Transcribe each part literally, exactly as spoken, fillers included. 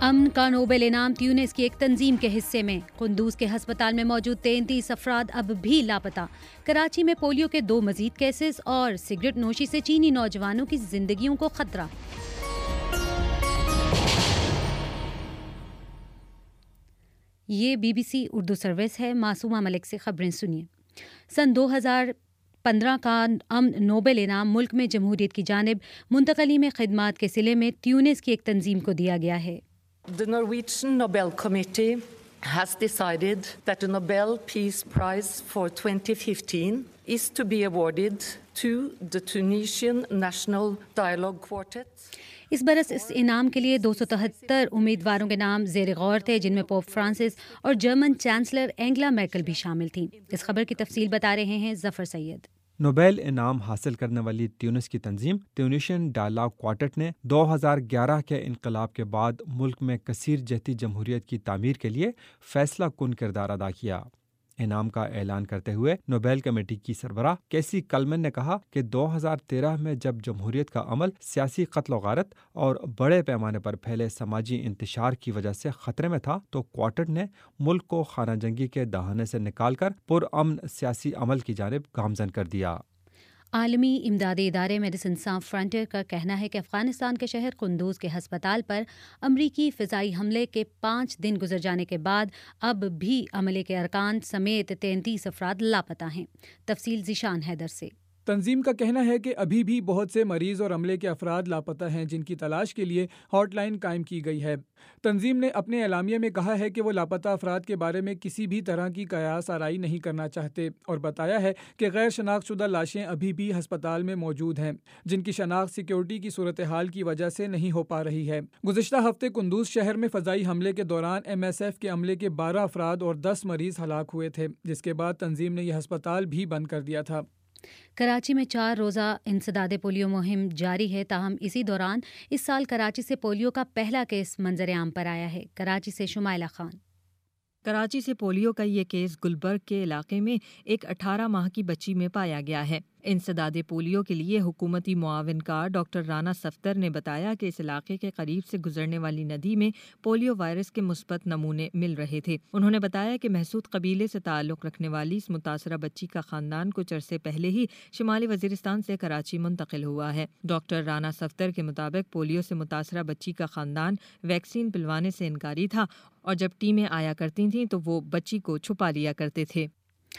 امن کا نوبل انعام تیونس کی ایک تنظیم کے حصے میں، قندوز کے ہسپتال میں موجود تینتیس افراد اب بھی لاپتہ۔ کراچی میں پولیو کے دو مزید کیسز اور سگریٹ نوشی سے چینی نوجوانوں کی زندگیوں کو خطرہ۔ یہ B B C Urdu service ہے۔ معصومہ ملک سے خبریں سنیے۔ سن دو ہزار پندرہ کا امن نوبل انعام ملک میں جمہوریت کی جانب منتقلی میں خدمات کے صلے میں تیونس کی ایک تنظیم کو دیا گیا ہے۔ The Norwegian Nobel Committee has decided that the Nobel Peace Prize for twenty fifteen is to be awarded to the Tunisian National Dialogue Quartet. اس برس اس انعام کے لیے دو سو تہتر امیدواروں کے نام زیر غور تھے، جن میں پوپ فرانسس اور جرمن چانسلر اینگلا میرکل بھی شامل تھیں۔ اس خبر کی تفصیل بتا رہے ہیں ظفر سید۔ نوبیل انعام حاصل کرنے والی تیونس کی تنظیم ٹیونیشین ڈائلاگ کوارٹٹ نے دو ہزار گیارہ کے انقلاب کے بعد ملک میں کثیر جہتی جمہوریت کی تعمیر کے لیے فیصلہ کن کردار ادا کیا۔ انعام کا اعلان کرتے ہوئے نوبیل کمیٹی کی سربراہ کیسی کلمن نے کہا کہ دو ہزار تیرہ میں جب جمہوریت کا عمل سیاسی قتل و غارت اور بڑے پیمانے پر پھیلے سماجی انتشار کی وجہ سے خطرے میں تھا تو کوارٹٹ نے ملک کو خانہ جنگی کے دہانے سے نکال کر پرامن سیاسی عمل کی جانب گامزن کر دیا۔ عالمی امدادی ادارے میڈیسن سان فرنٹیئر کا کہنا ہے کہ افغانستان کے شہر قندوز کے ہسپتال پر امریکی فضائی حملے کے پانچ دن گزر جانے کے بعد اب بھی عملے کے ارکان سمیت تینتیس افراد لاپتہ ہیں۔ تفصیل ذیشان حیدر سے۔ تنظیم کا کہنا ہے کہ ابھی بھی بہت سے مریض اور عملے کے افراد لاپتہ ہیں، جن کی تلاش کے لیے ہاٹ لائن قائم کی گئی ہے۔ تنظیم نے اپنے اعلامیے میں کہا ہے کہ وہ لاپتہ افراد کے بارے میں کسی بھی طرح کی قیاس آرائی نہیں کرنا چاہتے، اور بتایا ہے کہ غیر شناخت شدہ لاشیں ابھی بھی ہسپتال میں موجود ہیں، جن کی شناخت سیکیورٹی کی صورتحال کی وجہ سے نہیں ہو پا رہی ہے۔ گزشتہ ہفتے قندوز شہر میں فضائی حملے کے دوران ایم ایس ایف کے عملے کے بارہ افراد اور دس مریض ہلاک ہوئے تھے، جس کے بعد تنظیم نے یہ ہسپتال بھی بند کر دیا تھا۔ کراچی میں چار روزہ انسداد پولیو مہم جاری ہے، تاہم اسی دوران اس سال کراچی سے پولیو کا پہلا کیس منظر عام پر آیا ہے۔ کراچی سے شمائلہ خان۔ کراچی سے پولیو کا یہ کیس گلبرگ کے علاقے میں ایک اٹھارہ ماہ کی بچی میں پایا گیا ہے۔ انسداد پولیو کے لیے حکومتی معاون کار ڈاکٹر رانا صفدر نے بتایا کہ اس علاقے کے قریب سے گزرنے والی ندی میں پولیو وائرس کے مثبت نمونے مل رہے تھے۔ انہوں نے بتایا کہ محسود قبیلے سے تعلق رکھنے والی اس متاثرہ بچی کا خاندان کچھ عرصے پہلے ہی شمالی وزیرستان سے کراچی منتقل ہوا ہے۔ ڈاکٹر رانا صفدر کے مطابق پولیو سے متاثرہ بچی کا خاندان ویکسین پلوانے سے انکاری تھا، اور جب ٹیمیں آیا کرتی تھیں تو وہ بچی کو چھپا لیا کرتے تھے۔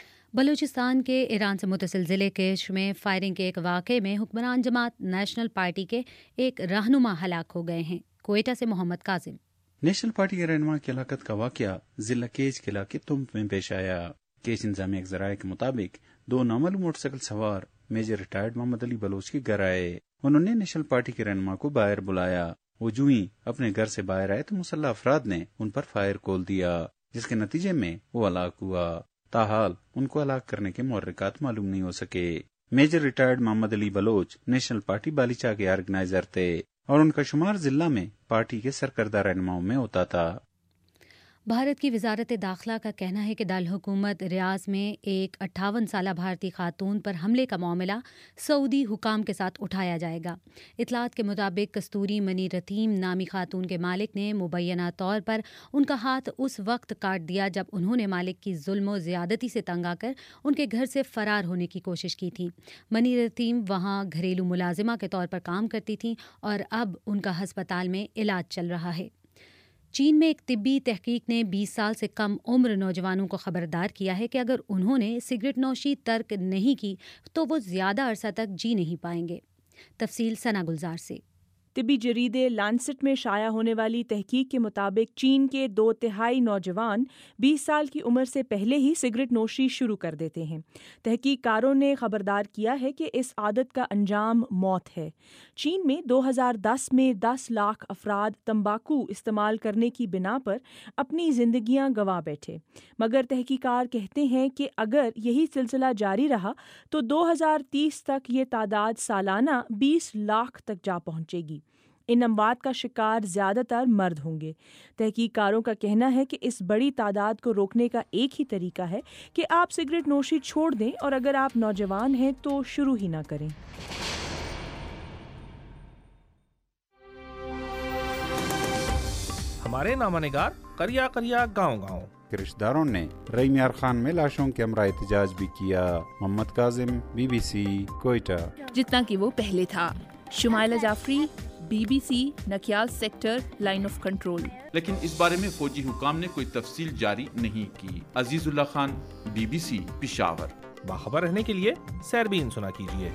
بلوچستان کے ایران سے متصل ضلع کیش میں فائرنگ کے ایک واقعے میں حکمران جماعت نیشنل پارٹی کے ایک رہنما ہلاک ہو گئے ہیں۔ کوئٹہ سے محمد کاظم۔ نیشنل پارٹی کے رہنما کی ہلاکت کا واقعہ ضلع کیش کے علاقے تمب میں پیش آیا۔ کیش انتظامیہ کے ذرائع کے مطابق دو نامعلوم موٹر سائیکل سوار میجر ریٹائرڈ محمد علی بلوچ کے گھر آئے۔ انہوں نے نیشنل پارٹی کے رہنما کو باہر بلایا۔ وہ جو ہی اپنے گھر سے باہر آئے تو مسلح افراد نے ان پر فائر کھول دیا، جس کے نتیجے میں وہ ہلاک ہوا۔ تاحال ان کو ہلاک کرنے کے محرکات معلوم نہیں ہو سکے۔ Major retired Muhammad Ali Baloch national party Balicha کے آرگنائزر تھے، اور ان کا شمار ضلع میں پارٹی کے سرکردہ رہنماؤں میں ہوتا تھا۔ بھارت کی وزارت داخلہ کا کہنا ہے کہ دارالحکومت ریاض میں ایک اٹھاون سالہ بھارتی خاتون پر حملے کا معاملہ سعودی حکام کے ساتھ اٹھایا جائے گا۔ اطلاعات کے مطابق کستوری منی رتیم نامی خاتون کے مالک نے مبینہ طور پر ان کا ہاتھ اس وقت کاٹ دیا جب انہوں نے مالک کی ظلم و زیادتی سے تنگ آ کر ان کے گھر سے فرار ہونے کی کوشش کی تھی۔ منی رتیم وہاں گھریلو ملازمہ کے طور پر کام کرتی تھیں اور اب ان کا ہسپتال میں علاج چل رہا ہے۔ چین میں ایک طبی تحقیق نے بیس سال سے کم عمر نوجوانوں کو خبردار کیا ہے کہ اگر انہوں نے سگریٹ نوشی ترک نہیں کی تو وہ زیادہ عرصہ تک جی نہیں پائیں گے۔ تفصیل ثنا گلزار سے۔ طبی جریدے لانسٹ میں شائع ہونے والی تحقیق کے مطابق چین کے دو تہائی نوجوان بیس سال کی عمر سے پہلے ہی سگریٹ نوشی شروع کر دیتے ہیں۔ تحقیق کاروں نے خبردار کیا ہے کہ اس عادت کا انجام موت ہے۔ چین میں دو ہزار دس میں دس لاکھ افراد تمباکو استعمال کرنے کی بنا پر اپنی زندگیاں گنوا بیٹھے، مگر تحقیقات کہتے ہیں کہ اگر یہی سلسلہ جاری رہا تو دو ہزار تیس تک یہ تعداد سالانہ بیس لاکھ تک جا پہنچے گی۔ ان اموات کا شکار زیادہ تر مرد ہوں گے۔ تحقیق کاروں کا کہنا ہے کہ اس بڑی تعداد کو روکنے کا ایک ہی طریقہ ہے کہ آپ سگریٹ نوشی چھوڑ دیں، اور اگر آپ نوجوان ہیں تو شروع ہی نہ کریں۔ हमारे नामानिगार करिया करिया गांव गांव। رشتہ داروں نے رئی میار خان میں لاشوں کے ہمراہ احتجاج بھی کیا۔ Muhammad Kazim, B B C, Quetta. جتنا کہ وہ پہلے تھا۔ Shumaila Jafri, B B C, Nakyal sector, line of control. لیکن اس بارے میں فوجی حکام نے کوئی تفصیل جاری نہیں کی۔ Azizullah Khan, B B C, Peshawar. باخبر رہنے کے لیے سیربین سنا کیجیے۔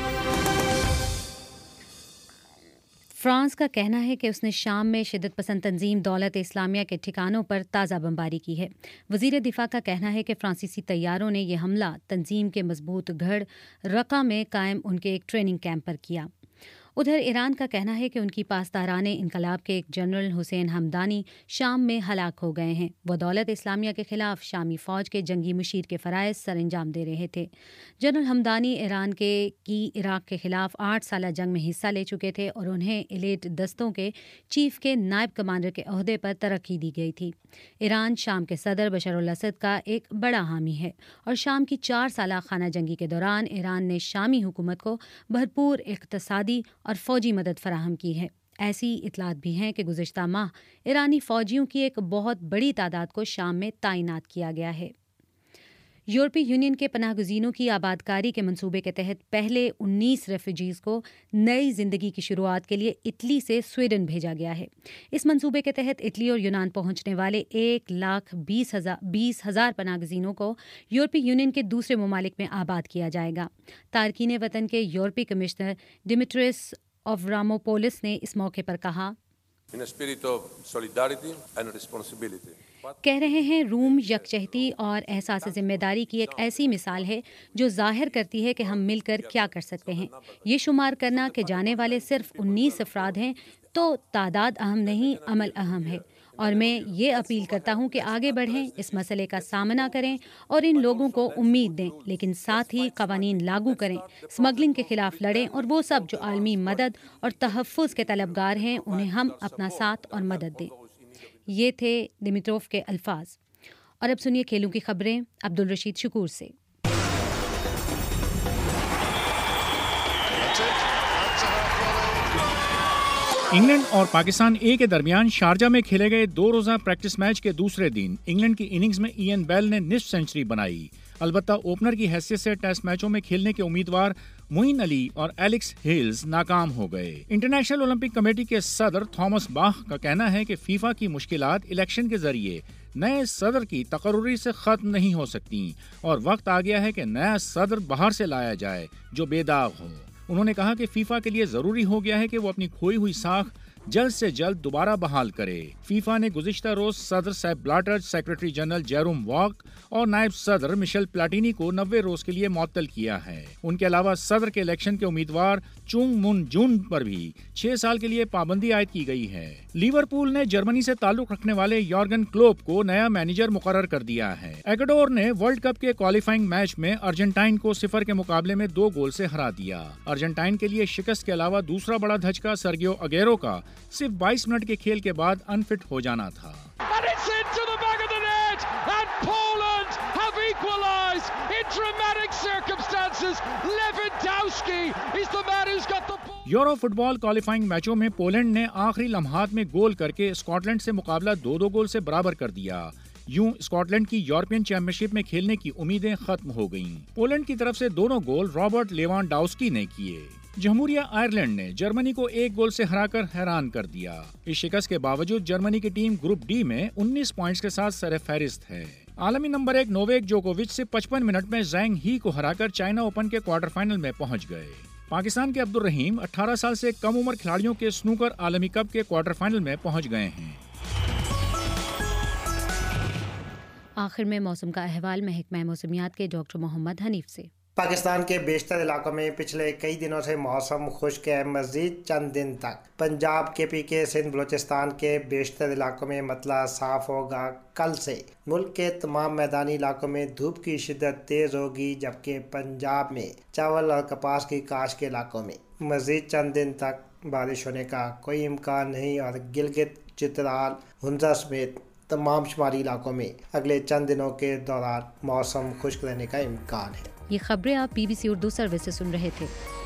فرانس کا کہنا ہے کہ اس نے شام میں شدت پسند تنظیم دولت اسلامیہ کے ٹھکانوں پر تازہ بمباری کی ہے۔ وزیر دفاع کا کہنا ہے کہ فرانسیسی طیاروں نے یہ حملہ تنظیم کے مضبوط گڑھ رقہ میں قائم ان کے ایک ٹریننگ کیمپ پر کیا۔ ادھر ایران کا کہنا ہے کہ ان کی پاسداران انقلاب کے ایک جنرل حسین حمدانی شام میں ہلاک ہو گئے ہیں۔ وہ دولت اسلامیہ کے خلاف شامی فوج کے جنگی مشیر کے فرائض سر انجام دے رہے تھے۔ جنرل حمدانی ایران کے کی عراق کے خلاف آٹھ سالہ جنگ میں حصہ لے چکے تھے اور انہیں ایلیٹ دستوں کے چیف کے نائب کمانڈر کے عہدے پر ترقی دی گئی تھی۔ ایران شام کے صدر بشار الاسد کا ایک بڑا حامی ہے اور شام کی چار سالہ خانہ جنگی کے دوران ایران نے شامی حکومت کو بھرپور اقتصادی اور فوجی مدد فراہم کی ہے۔ ایسی اطلاعات بھی ہیں کہ گزشتہ ماہ ایرانی فوجیوں کی ایک بہت بڑی تعداد کو شام میں تعینات کیا گیا ہے۔ یورپی یونین کے پناہ گزینوں کی آبادکاری کے منصوبے کے تحت پہلے انیس ریفیوجیز کو نئی زندگی کی شروعات کے لیے اٹلی سے سویڈن بھیجا گیا ہے۔ اس منصوبے کے تحت اٹلی اور یونان پہنچنے والے ایک لاکھ بیس ہزار بیس ہزار پناہ گزینوں کو یورپی یونین کے دوسرے ممالک میں آباد کیا جائے گا۔ تارکین وطن کے یورپی کمشنر ڈیمیٹریس آوراموپولس نے اس موقع پر کہا، کہہ رہے ہیں روم یکجہتی اور احساس ذمہ داری کی ایک ایسی مثال ہے جو ظاہر کرتی ہے کہ ہم مل کر کیا کر سکتے ہیں۔ یہ شمار کرنا کہ جانے والے صرف انیس افراد ہیں تو تعداد اہم نہیں، عمل اہم ہے، اور میں یہ اپیل کرتا ہوں کہ آگے بڑھیں، اس مسئلے کا سامنا کریں اور ان لوگوں کو امید دیں، لیکن ساتھ ہی قوانین لاگو کریں، اسمگلنگ کے خلاف لڑیں اور وہ سب جو عالمی مدد اور تحفظ کے طلبگار ہیں انہیں ہم اپنا ساتھ اور مدد دیں۔ یہ تھے دمیتروف کے الفاظ۔ اور اب سنیے کھیلوں کی خبریں عبدالرشید شکور سے۔ انگلینڈ اور پاکستان اے کے درمیان شارجہ میں کھیلے گئے دو روزہ پریکٹس میچ کے دوسرے دن انگلینڈ کی اننگز میں ایئن بیل نے نصف سینچری بنائی۔ البتہ اوپنر کی حیثیت سے ٹیسٹ میچوں میں کھیلنے کے امیدوار معین علی اور ایلکس ہیلز ناکام ہو گئے۔ انٹرنیشنل اولمپک کمیٹی کے صدر تھامس باخ کا کہنا ہے کہ فیفا کی مشکلات الیکشن کے ذریعے نئے صدر کی تقرری سے ختم نہیں ہو سکتی اور وقت آ گیا ہے کہ نیا صدر باہر سے لایا جائے جو بے داغ ہو۔ انہوں نے کہا کہ فیفا کے لیے ضروری ہو گیا ہے کہ وہ اپنی کھوئی ہوئی ساکھ جلد سے جلد دوبارہ بحال کرے۔ فیفا نے گزشتہ روز صدر Sepp Blatter, secretary general Jerome Valcke اور نائب صدر مشیل پلاٹینی کو نوے روز کے لیے معطل کیا ہے۔ ان کے علاوہ صدر کے الیکشن کے امیدوار چونگ من جون پر بھی چھ سال کے لیے پابندی عائد کی گئی ہے۔ لیورپول نے جرمنی سے تعلق رکھنے والے یورگن کلوپ کو نیا مینیجر مقرر کر دیا ہے۔ ایکواڈور نے ورلڈ کپ کے کوالیفائنگ میچ میں ارجنٹائن کو صفر کے مقابلے میں دو گول سے ہرا دیا۔ ارجنٹائن کے لیے شکست کے علاوہ دوسرا بڑا دھچکا سرگیو اگیرو کا صرف بائیس منٹ کے کھیل کے بعد انفٹ ہو جانا تھا۔ یورو فٹ بال کوالیفائنگ میچوں میں پولینڈ نے آخری لمحات میں گول کر کے اسکاٹ لینڈ سے مقابلہ دو دو گول سے برابر کر دیا۔ یوں اسکاٹ لینڈ کی یورپین چیمپئن شپ میں کھیلنے کی امیدیں ختم ہو گئیں۔ پولینڈ کی طرف سے دونوں گول رابرٹ لیوانڈاوسکی نے کیے۔ جمہوریہ آئرلینڈ نے جرمنی کو ایک گول سے ہرا کر حیران کر دیا۔ اس شکست کے باوجود جرمنی کی ٹیم گروپ ڈی میں انیس پوائنٹس کے ساتھ سر فہرست ہے۔ عالمی نمبر ایک نوویک جوکووچ سے پچپن منٹ میں زینگ ہی کو ہرا کر چائنا اوپن کے کوارٹر فائنل میں پہنچ گئے۔ پاکستان کے عبدالرحیم اٹھارہ سال سے کم عمر کھلاڑیوں کے سنوکر عالمی کپ کے کوارٹر فائنل میں پہنچ گئے ہیں۔ آخر میں موسم کا احوال محکمہ موسمیات کے ڈاکٹر محمد حنیف سے۔ پاکستان کے بیشتر علاقوں میں پچھلے کئی دنوں سے موسم خشک ہے۔ مزید چند دن تک پنجاب کے پی کے سندھ بلوچستان کے بیشتر علاقوں میں مطلع صاف ہوگا۔ کل سے ملک کے تمام میدانی علاقوں میں دھوپ کی شدت تیز ہوگی، جبکہ پنجاب میں چاول اور کپاس کی کاشت کے علاقوں میں مزید چند دن تک بارش ہونے کا کوئی امکان نہیں، اور گلگت، چترال، ہنزا سمیت تمام شمالی علاقوں میں اگلے چند دنوں کے دوران موسم خشک رہنے کا امکان ہے۔ یہ خبریں آپ B B C Urdu service سے سن رہے تھے۔